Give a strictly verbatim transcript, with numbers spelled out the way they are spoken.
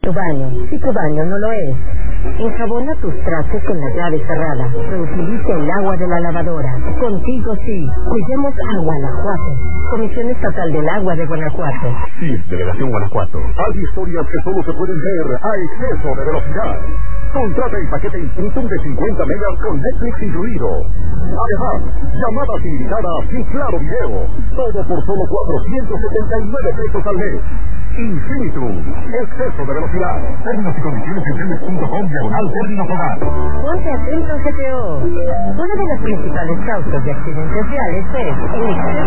Tu baño, si tu baño no lo es, enjabona tus trastes con la llave cerrada. Reutiliza el agua de la lavadora. Contigo sí. Cuidemos a Guanajuato. Comisión Estatal del Agua de Guanajuato. Sí, Delegación Guanajuato. Hay historias que solo se pueden ver a exceso de velocidad. Contrata el paquete Infinitum de cincuenta megas con Netflix incluido. Además, llamadas ilimitadas y claro video. Todo por solo cuatrocientos setenta y nueve pesos al mes. Infinitum. Exceso de velocidad. Términos y condiciones en teles punto com diagonal términos hogar. Ponte atento, C T O. Una de las principales causas de accidentes viales es el exceso